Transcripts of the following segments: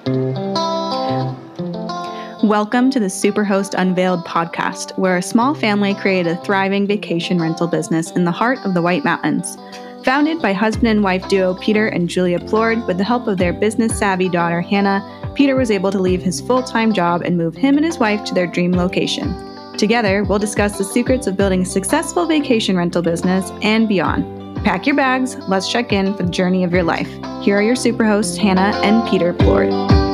Welcome to the Superhost Unveiled podcast, where a small family created a thriving vacation rental business in the heart of the White Mountains. Founded by husband and wife duo Peter and Julia Plord, with the help of their business-savvy daughter Hannah, Peter was able to leave his full-time job and move him and his wife to their dream location. Together, we'll discuss the secrets of building a successful vacation rental business and beyond. Pack your bags, let's check in for the journey of your life. Here are your superhosts, Hannah and Peter Plord.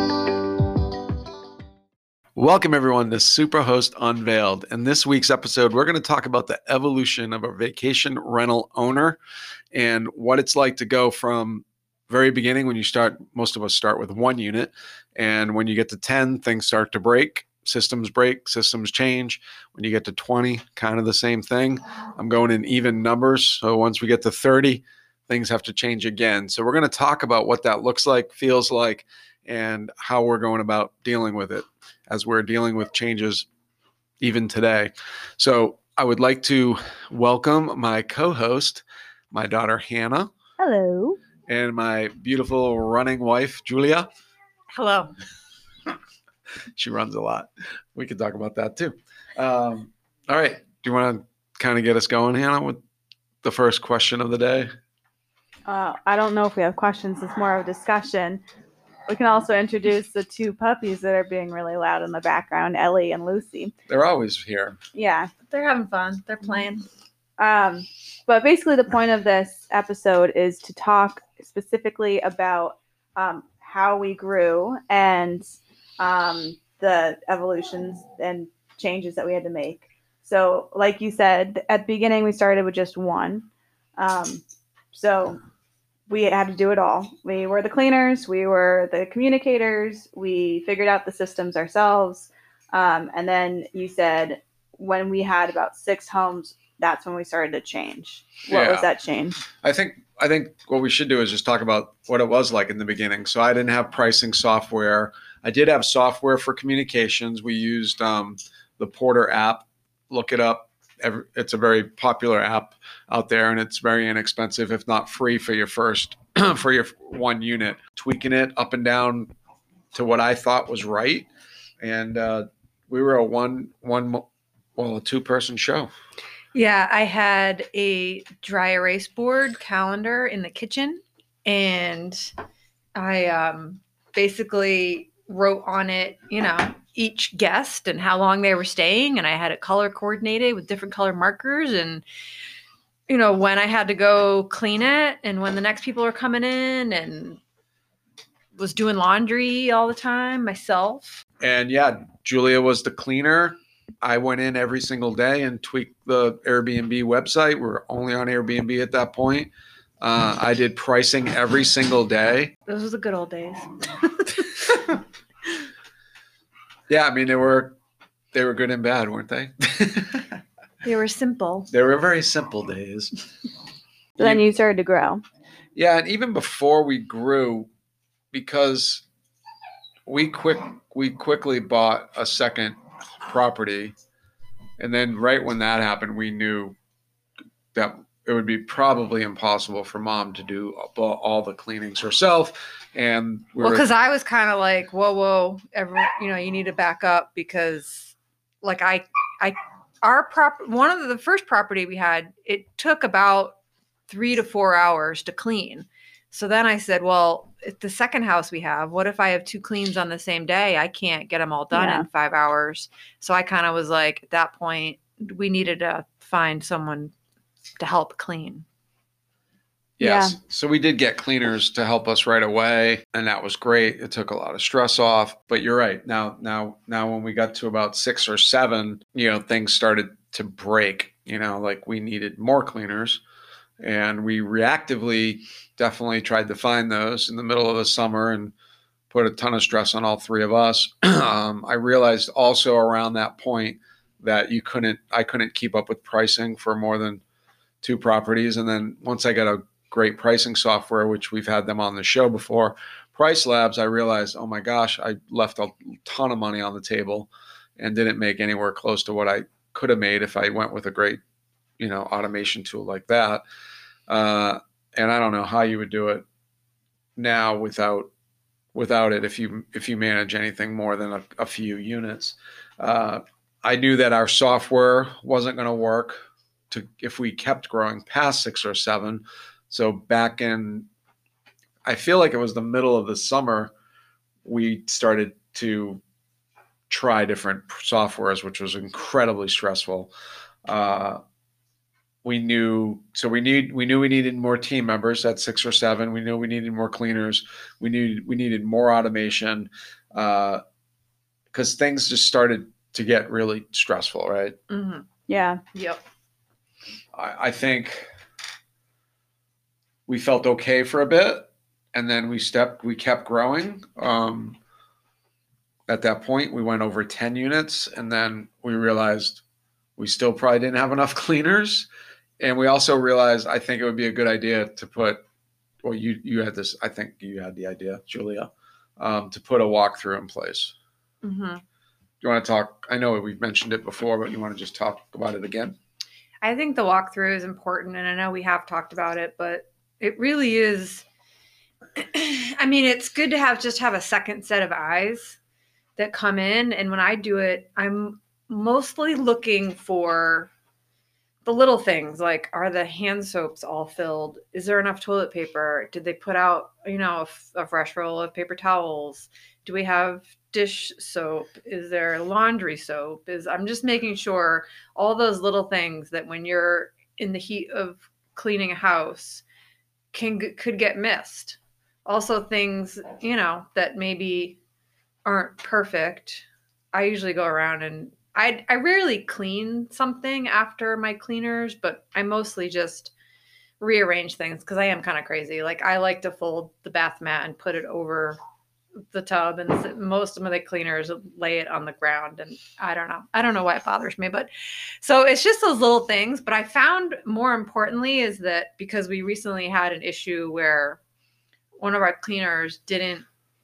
Welcome, everyone, to Superhost Unveiled. In this week's episode, we're going to talk about the evolution of a vacation rental owner and what it's like to go from very beginning when you start. Most of us start with one unit, and when you get to 10, things start to break, systems change. When you get to 20, kind of the same thing. I'm going in even numbers, so once we get to 30, things have to change again. So we're going to talk about what that looks like, feels like, and how we're going about dealing with it as we're dealing with changes even today. So I would like to welcome my co-host, my daughter Hannah. Hello. And my beautiful running wife, Julia. Hello. She runs a lot. We could talk about that too. All right. Do you want to kind of get us going, Hannah, with the first question of the day? I don't know if we have questions. It's more of a discussion. We can also introduce the two puppies that are being really loud in the background, Ellie and Lucy. They're always here. Yeah. They're having fun. They're playing. But basically the point of this episode is to talk specifically about how we grew and the evolutions and changes that we had to make. So like you said, at the beginning we started with just one. So we had to do it all. We were the cleaners, we were the communicators, we figured out the systems ourselves. And then you said when we had about 6 homes, that's when we started to change. What was that change? I think what we should do is just talk about what it was like in the beginning. So I didn't have pricing software. I did have software for communications. We used the Porter app. Look it up. It's a very popular app out there, and it's very inexpensive, if not free, for your first for your one unit. Tweaking it up and down to what I thought was right, and we were a 2-person show. Yeah, I had a dry erase board calendar in the kitchen, and I basically wrote on it, each guest and how long they were staying, and I had it color coordinated with different color markers, and when I had to go clean it and when the next people were coming in, and was doing laundry all the time myself. And yeah, Julia was the cleaner. I went in every single day and tweaked the Airbnb website. We're only on Airbnb at that point. I did pricing every single day. Those were the good old days. Yeah, I mean, they were good and bad, weren't they? They were simple. They were very simple days. Then you started to grow. Yeah, and even before we grew, because we quickly bought a second property, and then right when that happened, we knew that it would be probably impossible for Mom to do all the cleanings herself. And because I was kind of like, whoa, everyone, you need to back up, because like one of the first property we had, it took about 3 to 4 hours to clean. So then I said, well, if the second house we have, what if I have 2 cleans on the same day? I can't get them all done in 5 hours. So I kind of was like, at that point, we needed to find someone to help clean. Yes. Yeah. So we did get cleaners to help us right away, and that was great. It took a lot of stress off. But you're right. Now when we got to about 6 or 7, things started to break. Like we needed more cleaners, and we reactively definitely tried to find those in the middle of the summer and put a ton of stress on all 3 of us. I realized also around that point that I couldn't keep up with pricing for more than 2 properties. And then once I got a great pricing software, which we've had them on the show before, Price Labs, I realized, oh my gosh, I left a ton of money on the table and didn't make anywhere close to what I could have made if I went with a great, automation tool like that. And I don't know how you would do it now without without it if you manage anything more than a few units. I knew that our software wasn't going to work if we kept growing past 6 or 7. So back in, I feel like it was the middle of the summer, we started to try different softwares, which was incredibly stressful. We knew we needed more team members at 6 or 7. We knew we needed more cleaners. We needed more automation, because things just started to get really stressful, right? Mm-hmm. Yeah. Yep. I think we felt okay for a bit, and then we kept growing. At that point, we went over 10 units, and then we realized we still probably didn't have enough cleaners. And we also realized, I think it would be a good idea to put, well, you had this, I think you had the idea, Julia, to put a walkthrough in place. Mm-hmm. You want to talk? I know we've mentioned it before, but you want to just talk about it again? I think the walkthrough is important, and I know we have talked about it, but it really is. I mean, it's good to have a second set of eyes that come in. And when I do it, I'm mostly looking for the little things, like, are the hand soaps all filled? Is there enough toilet paper? Did they put out, a fresh roll of paper towels? Do we have dish soap? Is there laundry soap? I'm just making sure all those little things that when you're in the heat of cleaning a house could get missed. Also things, that maybe aren't perfect. I usually go around and I rarely clean something after my cleaners, but I mostly just rearrange things because I am kind of crazy. Like, I like to fold the bath mat and put it over the tub, and most of my cleaners lay it on the ground, and I don't know why it bothers me, but so it's just those little things. But I found more importantly is that because we recently had an issue where one of our cleaners didn't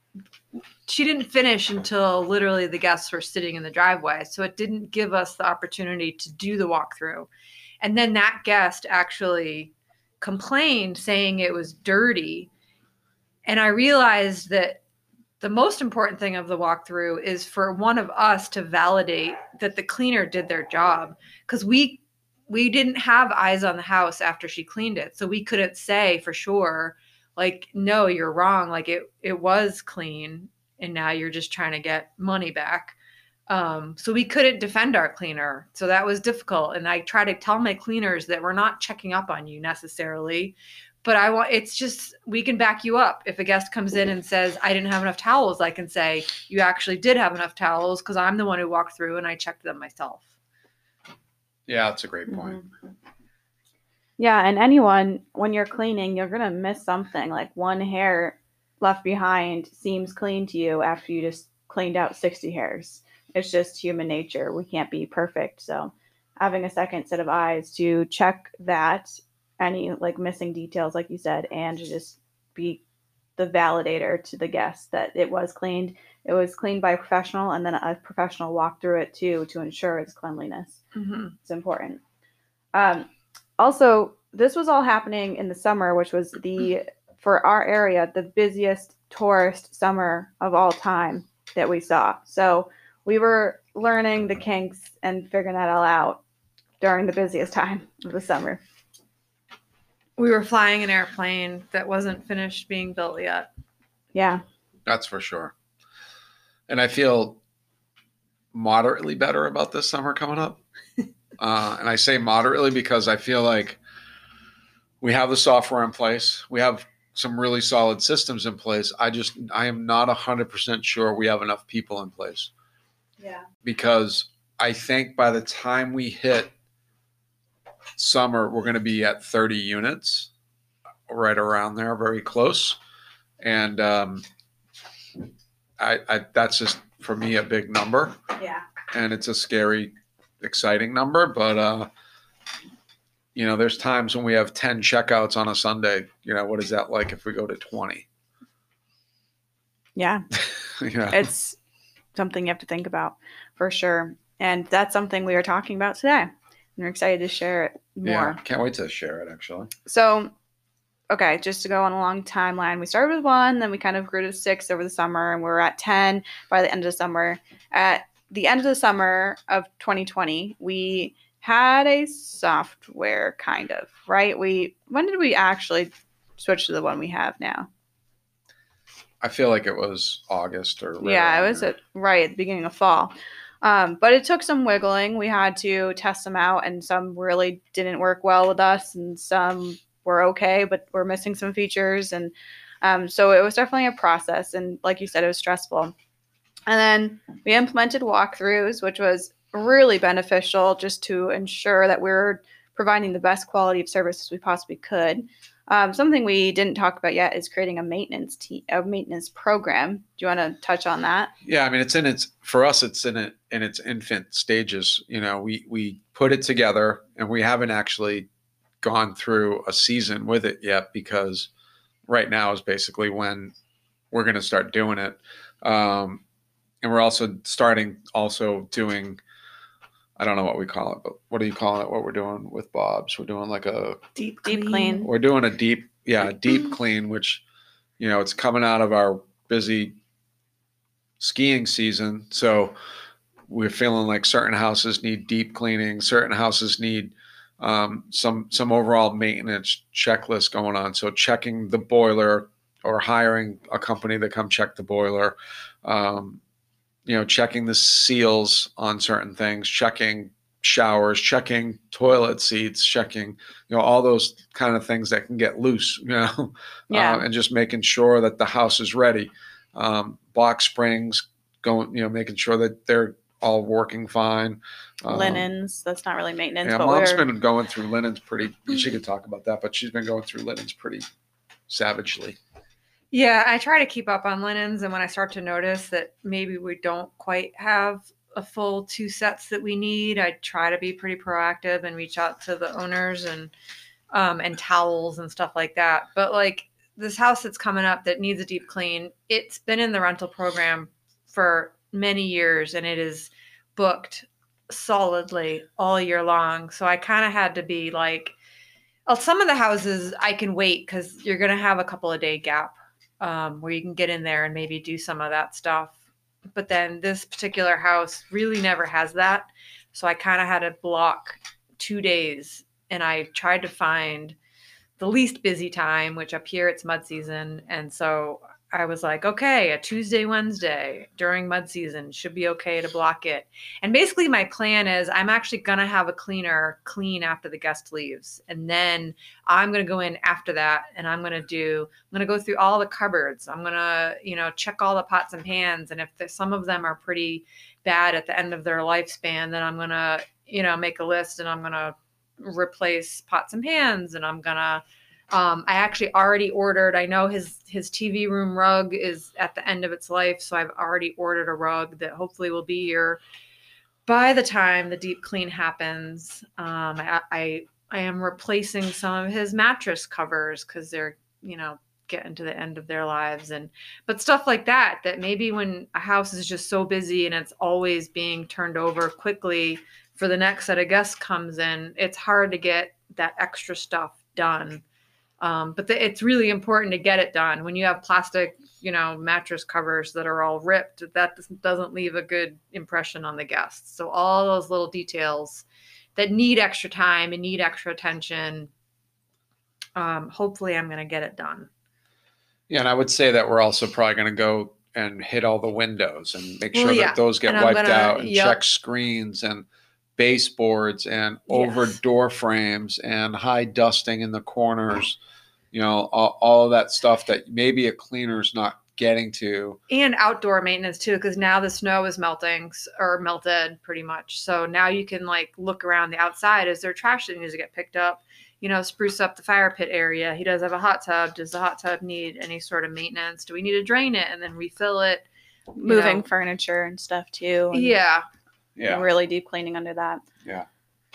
finish until literally the guests were sitting in the driveway. So it didn't give us the opportunity to do the walkthrough. And then that guest actually complained, saying it was dirty. And I realized that the most important thing of the walkthrough is for one of us to validate that the cleaner did their job. Because we didn't have eyes on the house after she cleaned it. So we couldn't say for sure, like, no, you're wrong. Like, it was clean, and now you're just trying to get money back. So we couldn't defend our cleaner. So that was difficult. And I try to tell my cleaners that we're not checking up on you necessarily, but it's just, we can back you up. If a guest comes in and says, I didn't have enough towels, I can say, you actually did have enough towels because I'm the one who walked through and I checked them myself. Yeah, that's a great point. Mm-hmm. Yeah, and anyone, when you're cleaning, you're going to miss something. Like, one hair left behind seems clean to you after you just cleaned out 60 hairs. It's just human nature. We can't be perfect. So having a second set of eyes to check that, any like missing details, like you said, and to just be the validator to the guest that it was cleaned. It was cleaned by a professional, and then a professional walked through it too to ensure its cleanliness. Mm-hmm. It's important. Also, this was all happening in the summer, which was for our area, the busiest tourist summer of all time that we saw. So we were learning the kinks and figuring that all out during the busiest time of the summer. We were flying an airplane that wasn't finished being built yet. Yeah. That's for sure. And I feel moderately better about this summer coming up. And I say moderately because I feel like we have the software in place. We have some really solid systems in place. I am not 100% sure we have enough people in place. Yeah. Because I think by the time we hit summer, we're going to be at 30 units, right around there, very close. And that's just, for me, a big number. Yeah. And it's a scary, exciting number, but there's times when we have 10 checkouts on a Sunday. What is that like if we go to 20? Yeah. It's something you have to think about for sure. And that's something we are talking about today. And we're excited to share it more. Yeah, can't wait to share it, actually. So okay, just to go on a long timeline, we started with 1, then we kind of grew to 6 over the summer, and we're at 10 by the end of the summer. At the end of the summer of 2020, we had a software kind of, right? When did we actually switch to the one we have now? I feel like it was August or right Yeah, it around was there. right at the beginning of fall. But it took some wiggling. We had to test them out, and some really didn't work well with us, and some were okay, but we're missing some features. And so it was definitely a process. And like you said, it was stressful. And then we implemented walkthroughs, which was really beneficial just to ensure that we're providing the best quality of service as we possibly could. Something we didn't talk about yet is creating a maintenance program. Do you want to touch on that? Yeah, I mean, it's in its infant stages. You know, we put it together, and we haven't actually gone through a season with it yet, because right now is basically when we're going to start doing it. And we're also doing, I don't know what we call it, but what do you call it? What we're doing with Bob's? We're doing like a Deep clean. we're doing a deep clean, which, you know, it's coming out of our busy skiing season. So we're feeling like certain houses need deep cleaning, certain houses need some overall maintenance checklist going on. So checking the boiler, or hiring a company to come check the boiler, you know, checking the seals on certain things, checking showers, checking toilet seats, checking, you know, all those kind of things that can get loose, you know, Yeah. and just making sure that the house is ready. Box springs, making sure that they're all working fine. Linens, that's not really maintenance. Yeah, but Mom's been going through linens she could talk about that, but she's been going through linens pretty savagely. Yeah, I try to keep up on linens, and when I start to notice that maybe we don't quite have a full 2 sets that we need, I try to be pretty proactive and reach out to the owners and towels and stuff like that. But like this house that's coming up that needs a deep clean, it's been in the rental program for many years, and it is booked solidly all year long. So I kind of had to be like, well, some of the houses I can wait because you're going to have a couple of day gap where you can get in there and maybe do some of that stuff. But then this particular house really never has that. So I kind of had to block 2 days, and I tried to find the least busy time, which up here it's mud season. And so I was like, okay, a Tuesday, Wednesday during mud season should be okay to block it. And basically my plan is I'm actually going to have a cleaner clean after the guest leaves. And then I'm going to go in after that, and I'm going to go through all the cupboards. I'm going to, check all the pots and pans. And if some of them are pretty bad at the end of their lifespan, then I'm going to, make a list, and I'm going to replace pots and pans, and I'm going to I actually already ordered. I know his TV room rug is at the end of its life, so I've already ordered a rug that hopefully will be here by the time the deep clean happens. I am replacing some of his mattress covers because they're getting to the end of their lives, but stuff like that maybe when a house is just so busy and it's always being turned over quickly for the next set of guests comes in, it's hard to get that extra stuff done. But it's really important to get it done. When you have plastic, mattress covers that are all ripped, that doesn't leave a good impression on the guests. So all those little details that need extra time and need extra attention, hopefully I'm going to get it done. Yeah, and I would say that we're also probably going to go and hit all the windows and make sure that those get wiped out, and check screens and baseboards and over door frames and high dusting in the corners. All of that stuff that maybe a cleaner's not getting to. And outdoor maintenance too, because now the snow is melting or melted pretty much. So now you can look around the outside. Is there trash that needs to get picked up? Spruce up the fire pit area. He does have a hot tub. Does the hot tub need any sort of maintenance? Do we need to drain it and then refill it? Moving furniture and stuff too. And yeah. Really deep cleaning under that. Yeah.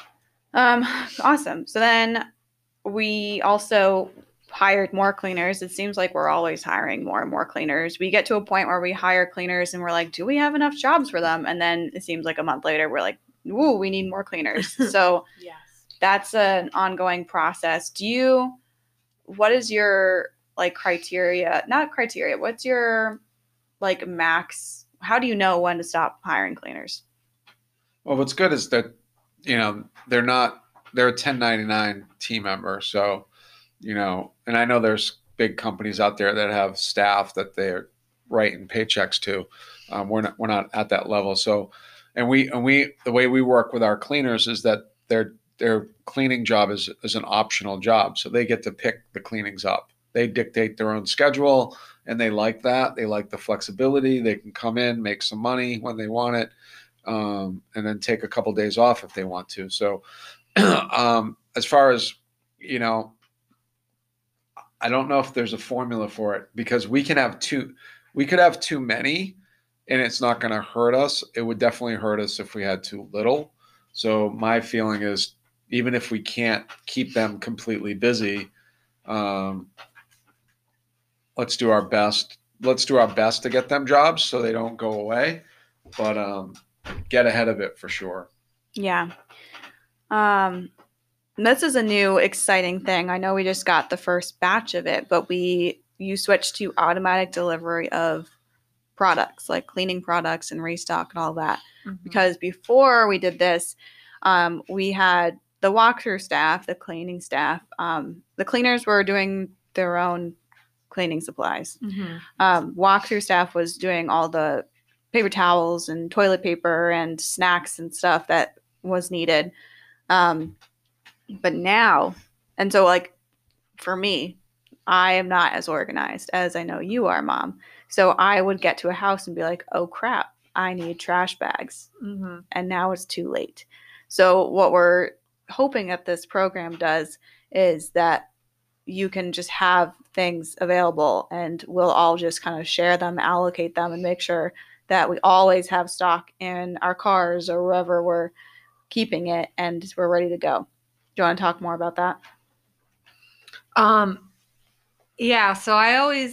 Awesome. So then we also hired more cleaners. It seems like we're always hiring more and more cleaners. We get to a point where we hire cleaners and we're like, do we have enough jobs for them? And then it seems like a month later, we're like, ooh, we need more cleaners. So yes. That's an ongoing process. what is your like criteria? Not criteria. What's your like max? How do you know when to stop hiring cleaners? Well, what's good is that, they're a 1099 team member. So, and I know there's big companies out there that have staff that they're writing paychecks to. We're not at that level. So, and we, the way we work with our cleaners is that their cleaning job is an optional job. So they get to pick the cleanings up. They dictate their own schedule, and they like that. They like the flexibility. They can come in, make some money when they want it, and then take a couple days off if they want to. So, as far as, I don't know if there's a formula for it, because we could have too many and it's not going to hurt us. It would definitely hurt us if we had too little. So my feeling is, even if we can't keep them completely busy, let's do our best. Let's do our best to get them jobs so they don't go away, but get ahead of it for sure. Yeah. This is a new exciting thing. I know we just got the first batch of it, but you switched to automatic delivery of products like cleaning products and restock and all that. Mm-hmm. Because before we did this, we had the walkthrough staff, the cleaning staff. The cleaners were doing their own cleaning supplies. Mm-hmm. Walkthrough staff was doing all the paper towels and toilet paper and snacks and stuff that was needed. But now, and so like for me, I am not as organized as I know you are, Mom. So I would get to a house and be like, oh crap, I need trash bags. Mm-hmm. And now it's too late. So what we're hoping that this program does is that you can just have things available, and we'll all just kind of share them, allocate them, and make sure that we always have stock in our cars or wherever we're keeping it, and we're ready to go. Do you want to talk more about that? Yeah, so I always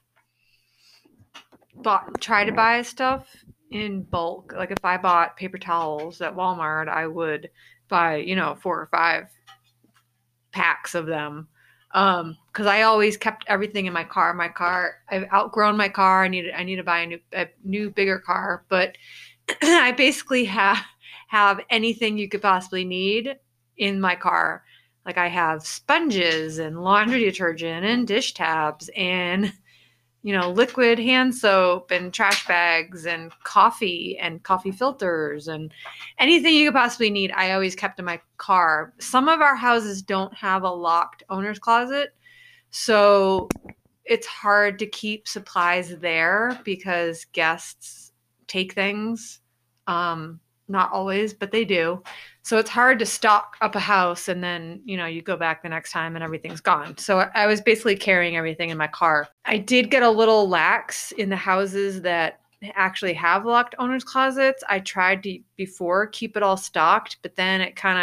try to buy stuff in bulk. Like if I bought paper towels at Walmart, I would buy, 4 or 5 packs of them. Because I always kept everything in my car. I've outgrown my car. I need to buy a new bigger car. But I basically have anything you could possibly need in my car. Like I have sponges and laundry detergent and dish tabs and, liquid hand soap and trash bags and coffee filters and anything you could possibly need. I always kept in my car. Some of our houses don't have a locked owner's closet, so it's hard to keep supplies there because guests take things. Not always, but they do. So it's hard to stock up a house and then, you go back the next time and everything's gone. So I was basically carrying everything in my car. I did get a little lax in the houses that actually have locked owner's closets. I tried to before keep it all stocked, but then it kind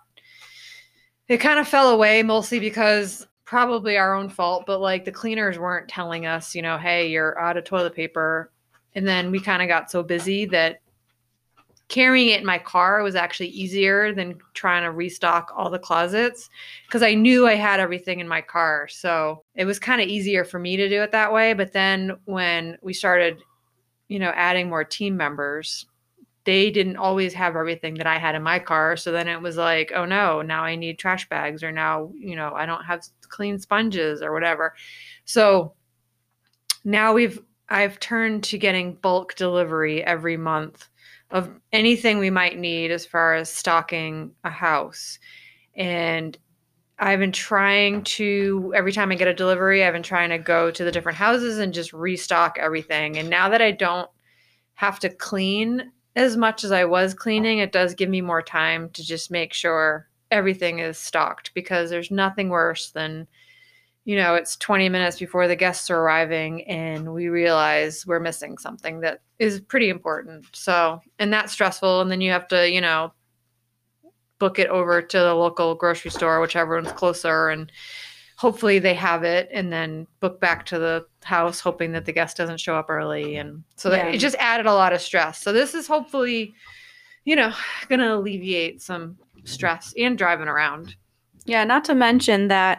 of fell away, mostly because probably our own fault, but like the cleaners weren't telling us, hey, you're out of toilet paper. And then we kind of got so busy that carrying it in my car was actually easier than trying to restock all the closets because I knew I had everything in my car. So it was kind of easier for me to do it that way. But then when we started, adding more team members, they didn't always have everything that I had in my car. So then it was like, oh no, now I need trash bags, or now, I don't have clean sponges or whatever. So now I've turned to getting bulk delivery every month of anything we might need as far as stocking a house. And I've been trying to, every time I get a delivery, I've been trying to go to the different houses and just restock everything. And now that I don't have to clean as much as I was cleaning, it does give me more time to just make sure everything is stocked, because there's nothing worse than, it's 20 minutes before the guests are arriving and we realize we're missing something that is pretty important. So, and that's stressful. And then you have to, book it over to the local grocery store, whichever one's closer, and hopefully they have it, and then book back to the house, hoping that the guest doesn't show up early. And so it just added a lot of stress. So this is hopefully, going to alleviate some stress and driving around. Yeah. Not to mention that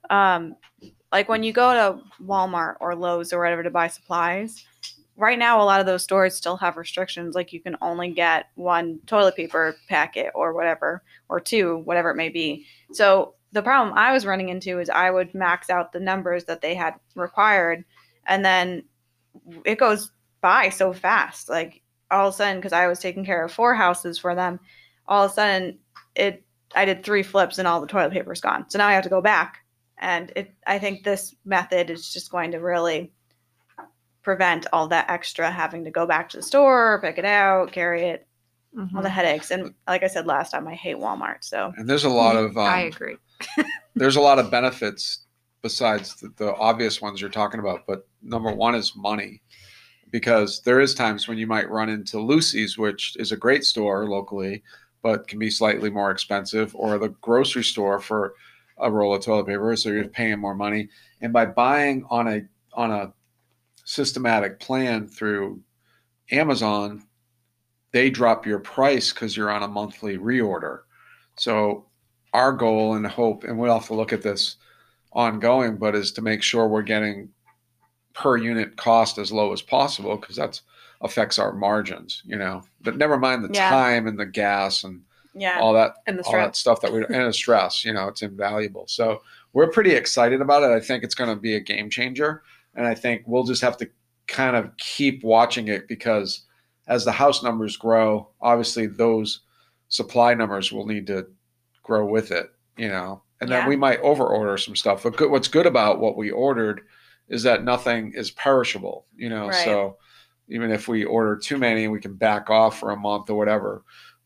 Like when you go to Walmart or Lowe's or whatever to buy supplies, right now a lot of those stores still have restrictions. Like you can only get one toilet paper packet or whatever, or two, whatever it may be. So the problem I was running into is I would max out the numbers that they had required, and then it goes by so fast. Like all of a sudden, because I was taking care of 4 houses for them, all of a sudden I did 3 flips and all the toilet paper is gone. So now I have to go back. And I think this method is just going to really prevent all that extra having to go back to the store, pick it out, carry it, all the headaches. And like I said last time, I hate Walmart. So, And there's a lot of I agree. there's a lot of benefits besides the obvious ones you're talking about. But number one is money, because there is times when you might run into Lucy's, which is a great store locally, but can be slightly more expensive, or the grocery store for a roll of toilet paper, so you're paying more money. And by buying on a systematic plan through Amazon, they drop your price because you're on a monthly reorder. So our goal and hope, and we'll have to look at this ongoing, but is to make sure we're getting per unit cost as low as possible, because that affects our margins, But never mind the time and the gas and all that, and the all that stuff and the stress, it's invaluable. So we're pretty excited about it. I think it's going to be a game changer. And I think we'll just have to kind of keep watching it, because as the house numbers grow, obviously those supply numbers will need to grow with it, and then we might over order some stuff. But what's good about what we ordered is that nothing is perishable, Right. So even if we order too many, we can back off for a month or whatever.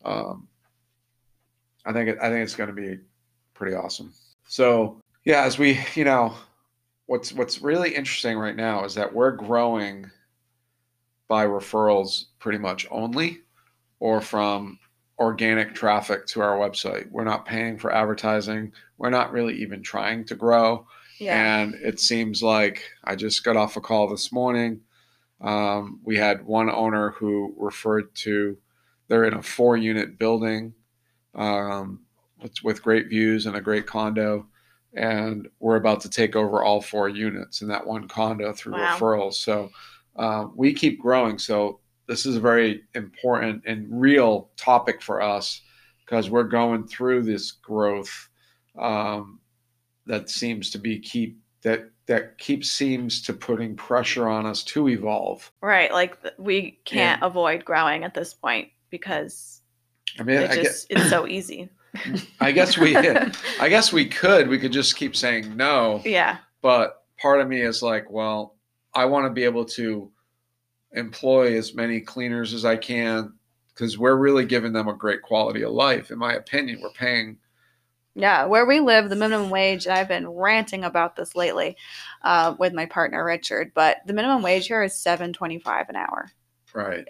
I think it's going to be pretty awesome. So yeah, as we, what's really interesting right now is that we're growing by referrals pretty much only, or from organic traffic to our website. We're not paying for advertising. We're not really even trying to grow. yeah. And it seems like I just got off a call this morning. We had one owner who referred to, they're in a 4-unit building with great views and a great condo. And we're about to take over all 4 units in that one condo through referrals. So we keep growing. So this is a very important and real topic for us, because we're going through this growth that seems to be seems to putting pressure on us to evolve. Right. Like we can't avoid growing at this point, because it's so easy. I guess we could just keep saying no. Yeah. But part of me is like, well, I want to be able to employ as many cleaners as I can, because we're really giving them a great quality of life. In my opinion, we're paying. Yeah, where we live, the minimum wage, and I've been ranting about this lately with my partner Richard, but the minimum wage here is $7.25 an hour. Right.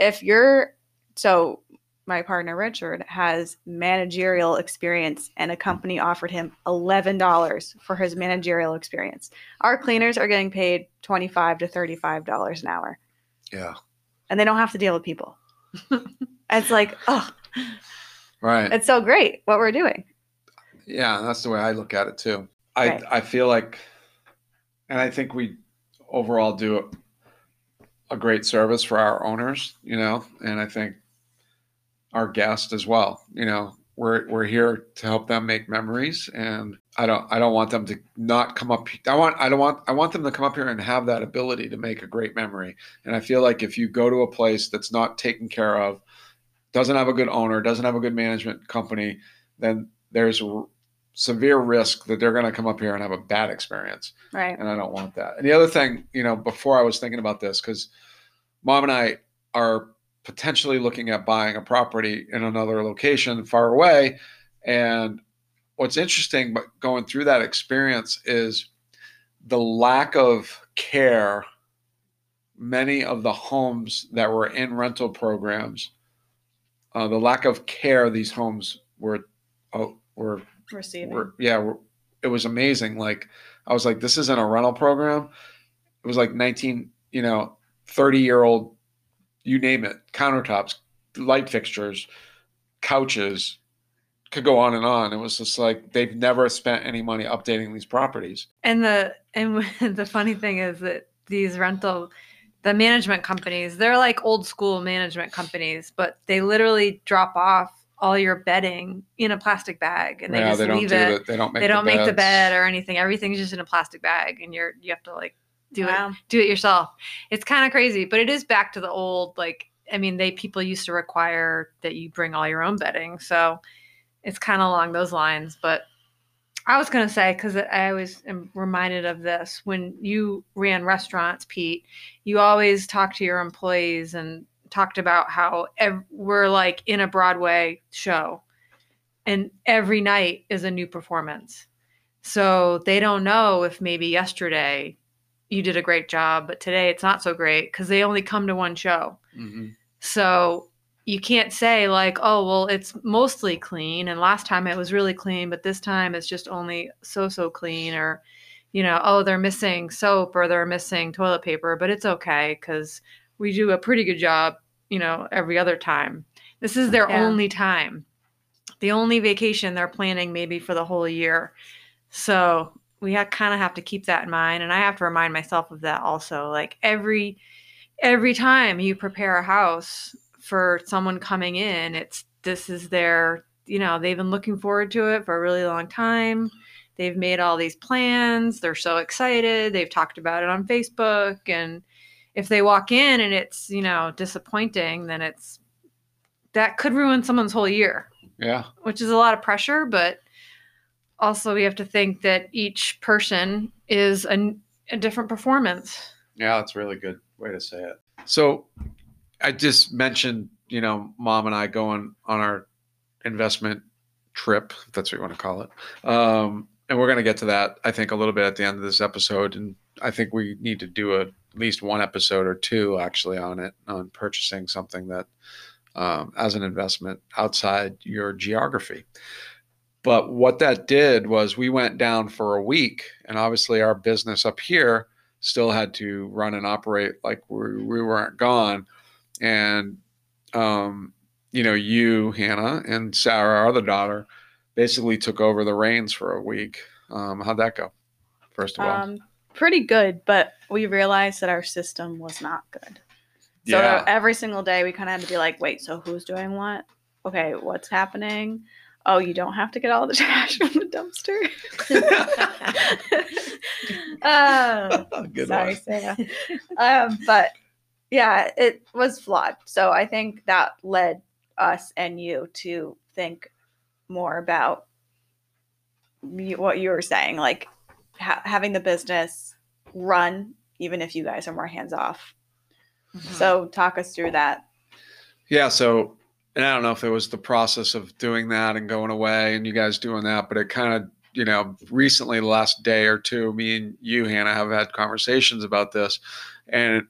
So my partner Richard has managerial experience, and a company offered him $11 for his managerial experience. Our cleaners are getting paid $25 to $35 an hour. Yeah. And they don't have to deal with people. It's like, oh, right. It's so great what we're doing. Yeah, that's the way I look at it too. I feel like, and I think we overall do a great service for our owners, and I think our guests as well. We're here to help them make memories, and I don't want them to not come up. I want them to come up here and have that ability to make a great memory. And I feel like if you go to a place that's not taken care of, doesn't have a good owner, doesn't have a good management company, then there's a severe risk that they're going to come up here and have a bad experience. Right. And I don't want that. And the other thing, before I was thinking about this, because Mom and I are potentially looking at buying a property in another location far away. And what's interesting, but going through that experience, is the lack of care. Many of the homes that were in rental programs, the lack of care these homes were receiving. It was amazing. Like, I was like, this isn't a rental program. It was like 30-year-old, you name it, countertops, light fixtures, couches, could go on and on. It was just like they've never spent any money updating these properties. And the funny thing is that these the management companies, they're like old school management companies, but they literally drop off all your bedding in a plastic bag and they just leave it. They don't make They don't make the beds. bed or anything. Everything's just in a plastic bag, and you have to like do it yourself. It's kind of crazy, but it is back to the old, like, I mean, people used to require that you bring all your own bedding, so it's kind of along those lines. But I was going to say, because I always am reminded of this, when you ran restaurants, Pete, you always talked to your employees and talked about how we're like in a Broadway show and every night is a new performance. So they don't know if maybe yesterday you did a great job, but today it's not so great because they only come to one show. Mm-hmm. So you can't say like, oh, well, it's mostly clean. And last time it was really clean, but this time it's just only so clean, or, oh, they're missing soap or they're missing toilet paper, but it's okay because we do a pretty good job, every other time. This is their only time, the only vacation they're planning maybe for the whole year. So we kind of have to keep that in mind. And I have to remind myself of that also. Like every time you prepare a house for someone coming in, this is their, they've been looking forward to it for a really long time. They've made all these plans. They're so excited. They've talked about it on Facebook. And if they walk in and it's, disappointing, then that could ruin someone's whole year. Yeah. Which is a lot of pressure, but also we have to think that each person is a different performance. Yeah, that's a really good way to say it. So I just mentioned, Mom and I going on our investment trip, if that's what you want to call it. And we're going to get to that, I think, a little bit at the end of this episode. And I think we need to do at least one episode or two actually on purchasing something that as an investment outside your geography. But what that did was we went down for a week, and obviously our business up here still had to run and operate like we weren't gone. And, you, Hannah, and Sarah, our other daughter, basically took over the reins for a week. How'd that go, first of all? Pretty good, but we realized that our system was not good. So every single day we kind of had to be like, wait, so who's doing what? Okay, what's happening? Oh, you don't have to get all the trash from the dumpster. Sorry, Sarah. But yeah, it was flawed. So I think that led us and you to think more about what you were saying, like having the business run, even if you guys are more hands off. Mm-hmm. So talk us through that. Yeah. So, and I don't know if it was the process of doing that and going away and you guys doing that, but it kind of, recently, the last day or two, me and you, Hannah, have had conversations about this, and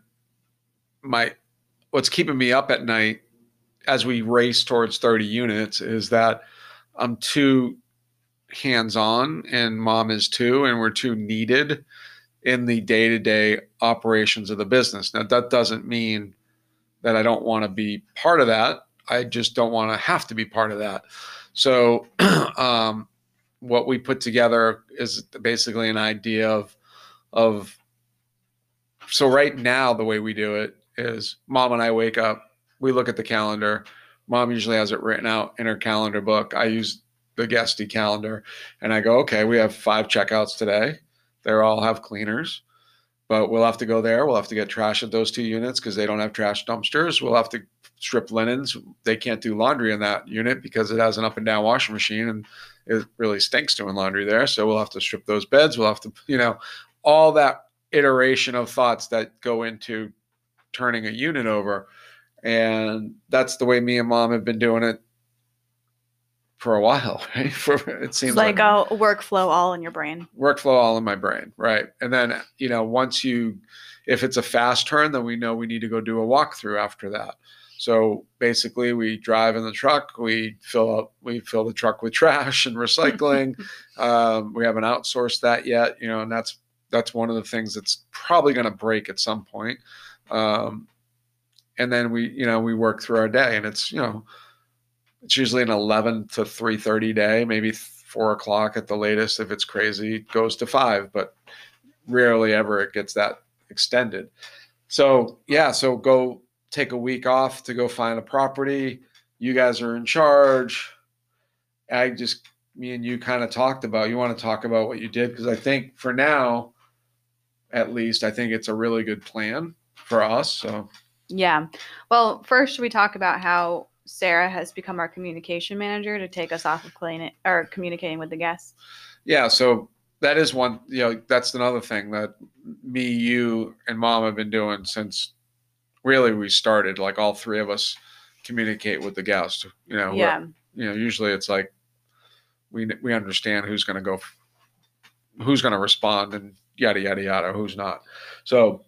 what's keeping me up at night as we race towards 30 units is that I'm too hands-on and Mom is too, and we're too needed in the day-to-day operations of the business. Now, that doesn't mean that I don't want to be part of that. I just don't want to have to be part of that. So what we put together is basically an idea of so right now, the way we do it is Mom and I wake up, we look at the calendar. Mom usually has it written out in her calendar book. I use the Guesty calendar, and I go, okay, we have 5 checkouts today. They all have cleaners, but we'll have to go there. We'll have to get trash at those 2 units because they don't have trash dumpsters. We'll have to strip linens. They can't do laundry in that unit because it has an up and down washing machine, and it really stinks doing laundry there. So we'll have to strip those beds. We'll have to, all that iteration of thoughts that go into turning a unit over. And that's the way me and Mom have been doing it for a while, right? It seems like a workflow all in your brain. Workflow all in my brain, right? And then, if it's a fast turn, then we know we need to go do a walkthrough after that. So basically, we drive in the truck, we fill the truck with trash and recycling. We haven't outsourced that yet, and that's one of the things that's probably going to break at some point. And then we work through our day, and it's, It's usually an 11 to 3:30 day, maybe 4 o'clock at the latest. If it's crazy, it goes to 5, but rarely ever it gets that extended. So yeah, so go take a week off to go find a property. You guys are in charge. Me and you kind of talked about, you want to talk about what you did? Because I think for now, at least, I think it's a really good plan for us. So Yeah. Well, first, should we talk about how Sarah has become our communication manager to take us off of cleaning or communicating with the guests? yeah, so that is one, that's another thing that me, you, and mom have been doing since really we started. Like all three of us communicate with the guest. Yeah. Usually it's like we understand who's going to go, who's going to respond, and yada yada yada, who's not. So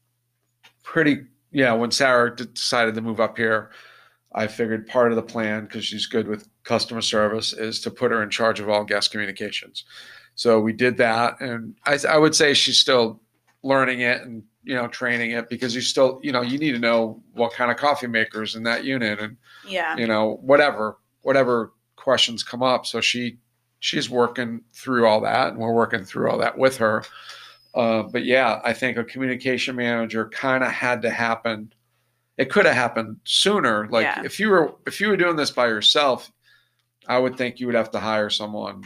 when Sarah decided to move up here, I figured part of the plan, because she's good with customer service, is to put her in charge of all guest communications. So we did that, and I would say she's still learning it and training it, because you still you need to know what kind of coffee makers in that unit, and Yeah. whatever questions come up. So she's working through all that, and we're working through all that with her. But yeah, I think a communication manager kind of had to happen. It could have happened sooner. Like Yeah. if you were doing this by yourself, I would think you would have to hire someone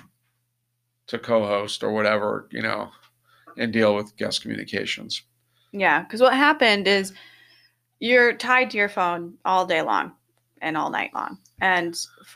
to co-host or whatever, and deal with guest communications. Yeah. Because what happened is you're tied to your phone all day long and all night long. And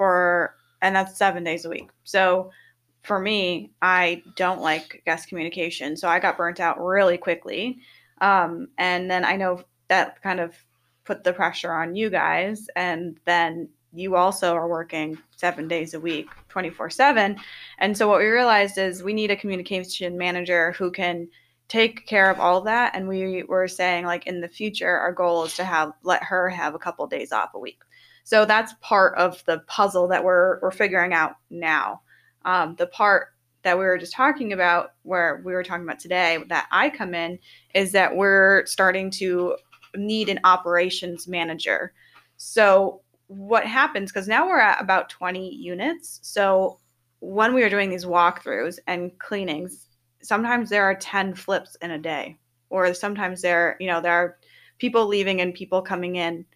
that's 7 days a week. So for me, I don't like guest communication. So I got burnt out really quickly. And then I know that kind of put the pressure on you guys. And then you also are working 7 days a week, 24/7. And so what we realized is we need a communication manager who can take care of all of that. And we were saying, like, in the future, our goal is to let her have a couple of days off a week. So that's part of the puzzle that we're figuring out now. The part that we were just talking about, where we were talking about today, that I come in, is that we're starting to need an operations manager. So what happens, because now we're at about 20 units. So when we are doing these walkthroughs and cleanings, sometimes there are 10 flips in a day, or sometimes there are people leaving and people coming in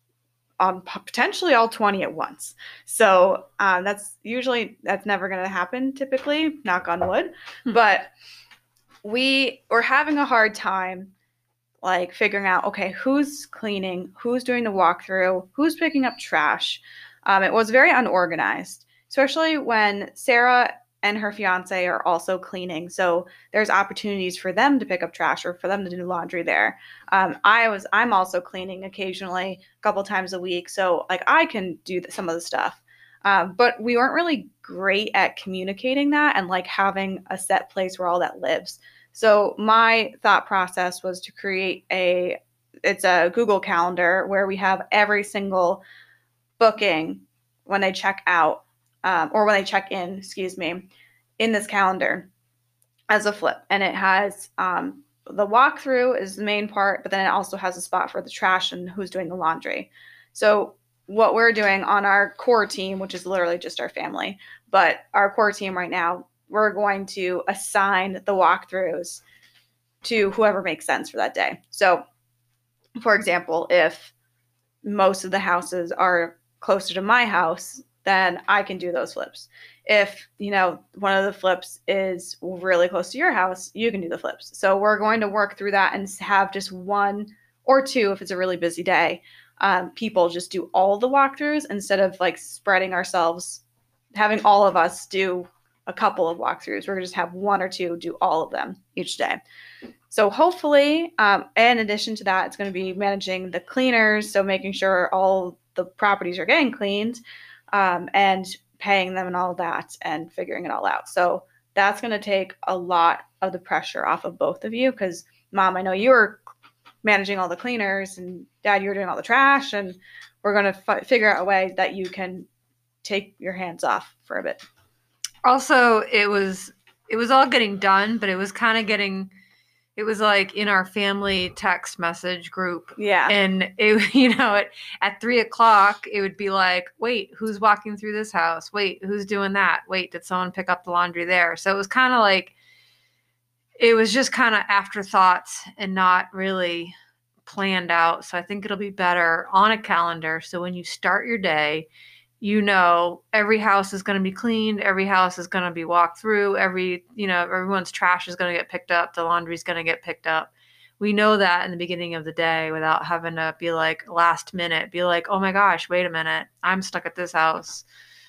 on potentially all 20 at once. So that's never going to happen typically, knock on wood. But we're having a hard time like figuring out, okay, who's cleaning, who's doing the walkthrough, who's picking up trash. It was very unorganized, especially when Sarah and her fiance are also cleaning. So there's opportunities for them to pick up trash or for them to do laundry there. I'm also cleaning occasionally, a couple times a week. So like I can do some of the stuff. But we weren't really great at communicating that and like having a set place where all that lives. So my thought process was to create it's a Google Calendar where we have every single booking when they check out, or when they check in, in this calendar as a flip. And it has the walkthrough is the main part, but then it also has a spot for the trash and who's doing the laundry. So what we're doing on our core team, which is literally just our family, but our core team right now, we're going to assign the walkthroughs to whoever makes sense for that day. So, for example, if most of the houses are closer to my house, then I can do those flips. If, one of the flips is really close to your house, you can do the flips. So we're going to work through that and have just one or two, if it's a really busy day, people just do all the walkthroughs instead of like spreading ourselves, having all of us do a couple of walkthroughs. We're going to just have one or two do all of them each day. So hopefully, in addition to that, it's going to be managing the cleaners. So making sure all the properties are getting cleaned, and paying them and all that and figuring it all out. So that's going to take a lot of the pressure off of both of you, because Mom, I know you were managing all the cleaners and Dad, you were doing all the trash, and we're going to figure out a way that you can take your hands off for a bit. Also, it was all getting done, but it was kind of getting It was like in our family text message group. Yeah. And it, at 3:00, it would be like, wait, who's walking through this house? Wait, who's doing that? Wait, did someone pick up the laundry there? So it was kind of like, it was just kind of afterthoughts and not really planned out. So I think it'll be better on a calendar. So when you start your day, every house is going to be cleaned. Every house is going to be walked through. Everyone's trash is going to get picked up. The laundry is going to get picked up. We know that in the beginning of the day without having to be like last minute, be like, oh my gosh, wait a minute. I'm stuck at this house.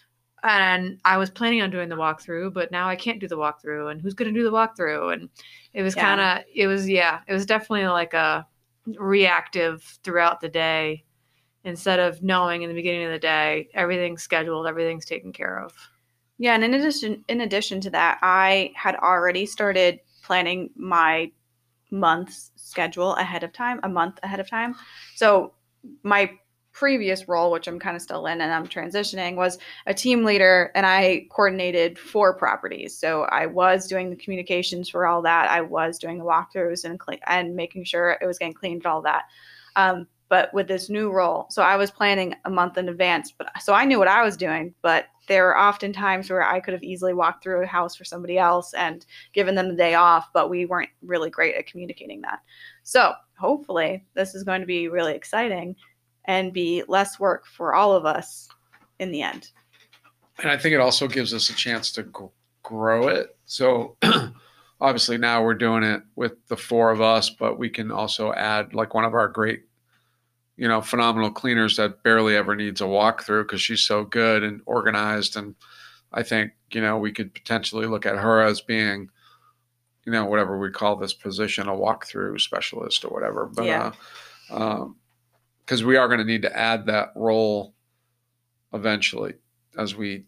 And I was planning on doing the walkthrough, but now I can't do the walkthrough. And who's going to do the walkthrough? And it was it was definitely like a reactive throughout the day instead of knowing in the beginning of the day, everything's scheduled, everything's taken care of. Yeah. And in addition to that, I had already started planning my month's schedule a month ahead of time. So my previous role, which I'm kind of still in and I'm transitioning, was a team leader, and I coordinated 4 properties. So I was doing the communications for all that. I was doing the walkthroughs and making sure it was getting cleaned, all that. But with this new role, so I was planning a month in advance, so I knew what I was doing, but there were often times where I could have easily walked through a house for somebody else and given them the day off, but we weren't really great at communicating that. So hopefully this is going to be really exciting and be less work for all of us in the end. And I think it also gives us a chance to grow it. So obviously now we're doing it with the 4 of us, but we can also add like one of our great, phenomenal cleaners that barely ever needs a walkthrough because she's so good and organized. And I think, we could potentially look at her as being, whatever we call this position, a walkthrough specialist or whatever. But, yeah. Because we are going to need to add that role eventually as we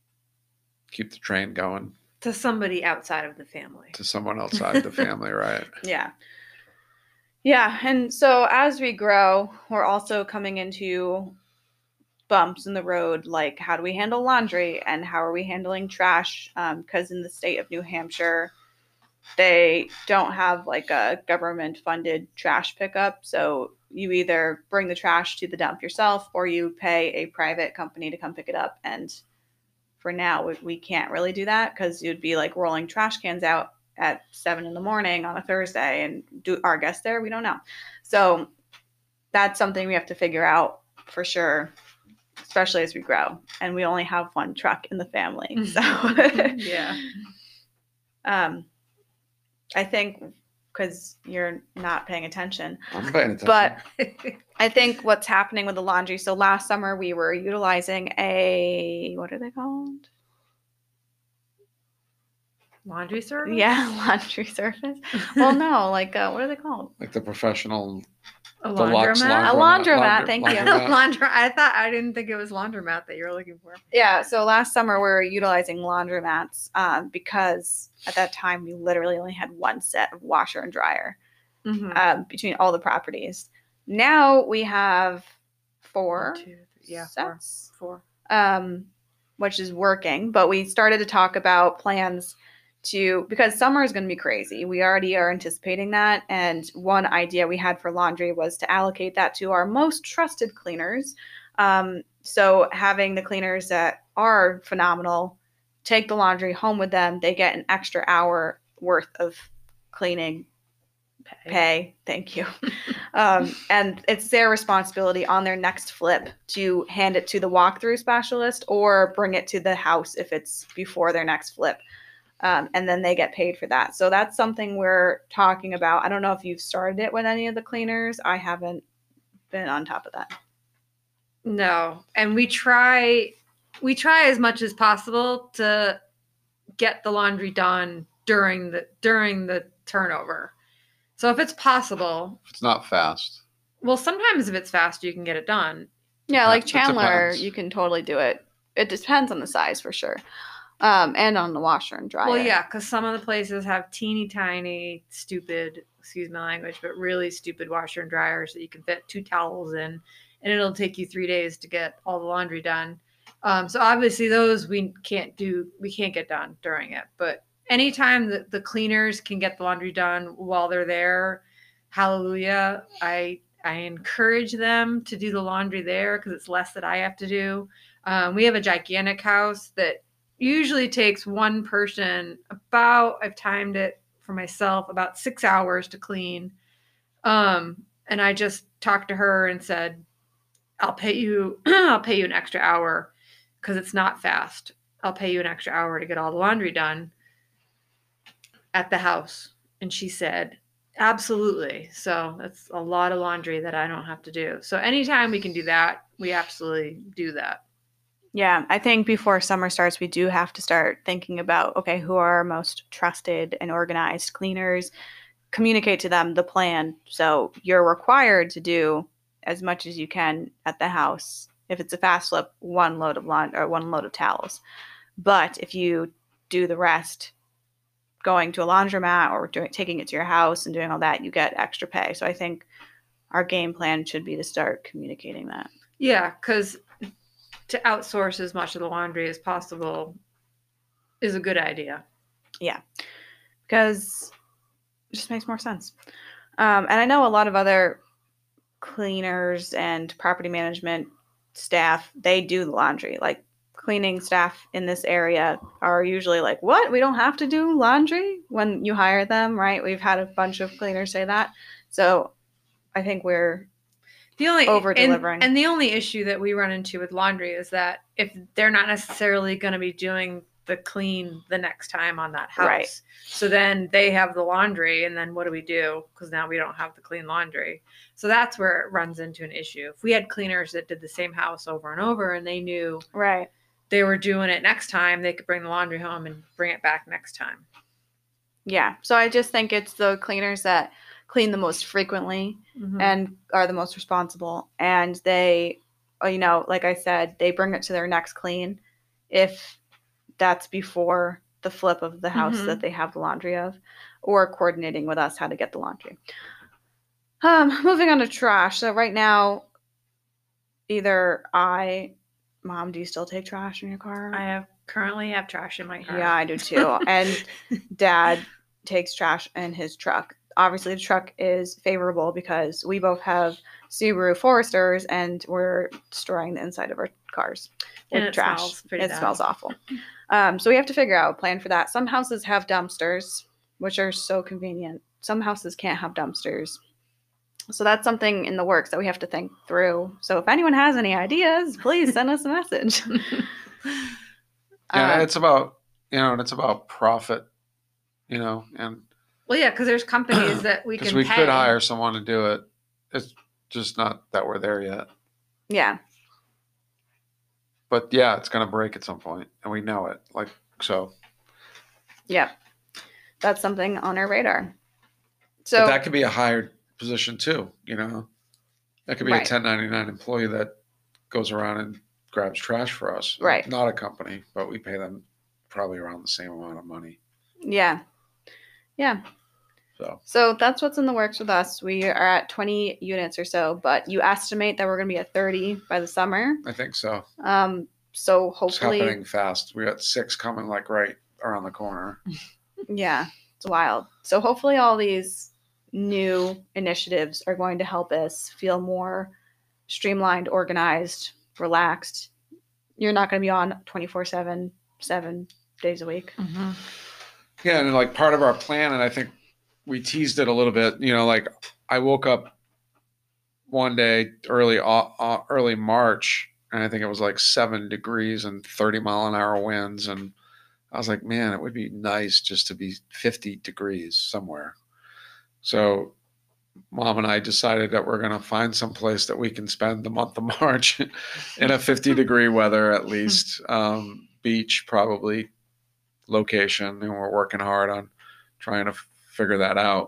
keep the train going. To somebody outside of the family. To someone outside the family, right? Yeah. Yeah. And so as we grow, we're also coming into bumps in the road, like how do we handle laundry and how are we handling trash? Because in the state of New Hampshire, they don't have like a government funded trash pickup. So you either bring the trash to the dump yourself or you pay a private company to come pick it up. And for now, we can't really do that because you'd be like rolling trash cans out at 7 a.m. on a Thursday, and do our guests there? We don't know. So that's something we have to figure out for sure, especially as we grow. And we only have 1 truck in the family. So yeah. I think because you're not paying attention. I'm paying attention. But I think what's happening with the laundry. So last summer we were utilizing what are they called? Laundry service? Yeah, laundry service. Well, no, like what are they called? Like the professional. A laundromat? A laundromat, thank you. I didn't think it was laundromat that you were looking for. Yeah, so last summer we were utilizing laundromats because at that time we literally only had 1 set of washer and dryer between all the properties. Now we have 4 1, 2, 3, yeah, sets, 4. which is working. But we started to talk about plans because summer is going to be crazy. We already are anticipating that. And one idea we had for laundry was to allocate that to our most trusted cleaners. So having the cleaners that are phenomenal take the laundry home with them, they get an extra hour worth of cleaning pay. Thank you. And it's their responsibility on their next flip to hand it to the walkthrough specialist or bring it to the house if it's before their next flip. And then they get paid for that. So that's something we're talking about. I don't know if you've started it with any of the cleaners. I haven't been on top of that. No. And we try as much as possible to get the laundry done during the turnover. So if it's possible. If it's not fast. Well, sometimes if it's fast, you can get it done. Yeah, like Chandler, you can totally do it. It depends on the size for sure. And on the washer and dryer. Well, yeah, because some of the places have teeny tiny, stupid, excuse my language, but really stupid washer and dryers that you can fit 2 towels in, and it'll take you 3 days to get all the laundry done. So obviously those we can't get done during it, but anytime that the cleaners can get the laundry done while they're there, hallelujah. I encourage them to do the laundry there because it's less that I have to do. We have a gigantic house that usually takes one person I've timed it for myself, about 6 hours to clean. And I just talked to her and said, I'll pay you an extra hour because it's not fast. I'll pay you an extra hour to get all the laundry done at the house. And she said, absolutely. So that's a lot of laundry that I don't have to do. So anytime we can do that, we absolutely do that. Yeah, I think before summer starts, we do have to start thinking about, okay, who are our most trusted and organized cleaners? Communicate to them the plan. So you're required to do as much as you can at the house. If it's a fast flip, one load of laundry or one load of towels. But if you do the rest, going to a laundromat or taking it to your house and doing all that, you get extra pay. So I think our game plan should be to start communicating that. Yeah, because to outsource as much of the laundry as possible is a good idea. Yeah, because it just makes more sense. And I know a lot of other cleaners and property management staff, they do the laundry. Like cleaning staff in this area are usually like, what? We don't have to do laundry when you hire them, right? We've had a bunch of cleaners say that. So I think we're over-delivering. And the only issue that we run into with laundry is that if they're not necessarily going to be doing the clean the next time on that house. Right. So then they have the laundry, and then what do we do? Because now we don't have the clean laundry. So that's where it runs into an issue. If we had cleaners that did the same house over and over and they knew right, they were doing it next time, they could bring the laundry home and bring it back next time. Yeah. So I just think it's the cleaners that clean the most frequently and are the most responsible. And they, like I said, they bring it to their next clean if that's before the flip of the house that they have the laundry of, or coordinating with us how to get the laundry. Moving on to trash. So right now, either Mom, do you still take trash in your car? I currently have trash in my car. Yeah, I do too. And Dad takes trash in his truck. Obviously, the truck is favorable because we both have Subaru Foresters and we're storing the inside of our cars with trash. Smells pretty bad. Smells awful. So we have to figure out a plan for that. Some houses have dumpsters, which are so convenient. Some houses can't have dumpsters. So that's something in the works that we have to think through. So if anyone has any ideas, please send us a message. Yeah, it's about, it's about profit, and well, yeah, because there's companies that we can because we pay. could hire someone to do it. It's just not that we're there yet. Yeah. But yeah, it's going to break at some point, and we know it. Yeah, that's something on our radar. So but that could be a hired position too. That could be a 1099 employee that goes around and grabs trash for us. Right. Not a company, but we pay them probably around the same amount of money. Yeah. Yeah. So that's what's in the works with us. We are at 20 units or so, but you estimate that we're going to be at 30 by the summer. I think so. So hopefully it's happening fast. We got 6 coming right around the corner. Yeah, it's wild. So hopefully all these new initiatives are going to help us feel more streamlined, organized, relaxed. You're not going to be on 24/7, 7 days a week. Mm-hmm. Yeah, and part of our plan, and I think we teased it a little bit. I woke up one day early March, and I think it was 7 degrees and 30-mile-an-hour winds, and I was like, man, it would be nice just to be 50 degrees somewhere. So Mom and I decided that we're going to find some place that we can spend the month of March in a 50-degree weather at least. Beach, probably, location, and we're working hard on trying to figure that out.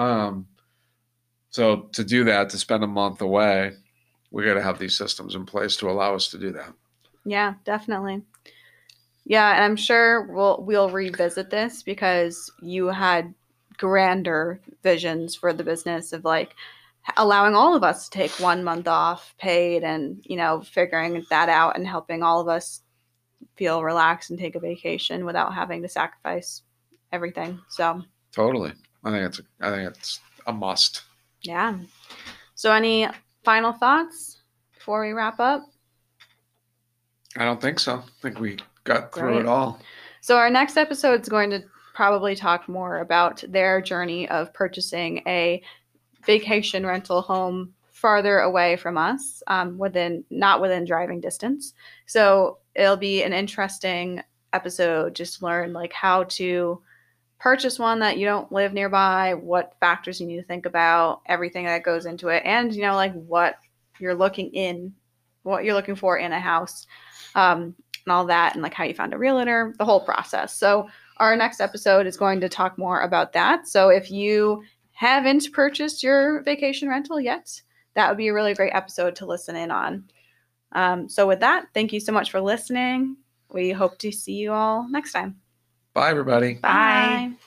So to do that, to spend a month away, we got to have these systems in place to allow us to do that. Yeah, definitely. Yeah, and I'm sure we'll revisit this because you had grander visions for the business of allowing all of us to take 1 month off paid and, figuring that out and helping all of us feel relaxed and take a vacation without having to sacrifice everything. So Totally. I think it's a must. yeah. So any final thoughts before we wrap up? I don't think so. I think we got through Great. it all. So our next episode is going to probably talk more about their journey of purchasing a vacation rental home farther away from us, not within driving distance. So it'll be an interesting episode just to learn like how to purchase one that you don't live nearby, what factors you need to think about, everything that goes into it, and like what you're looking for in a house, and all that, and like how you found a realtor, the whole process. So our next episode is going to talk more about that. So if you haven't purchased your vacation rental yet, that would be a really great episode to listen in on. So with that, thank you so much for listening. We hope to see you all next time. Bye, everybody. Bye.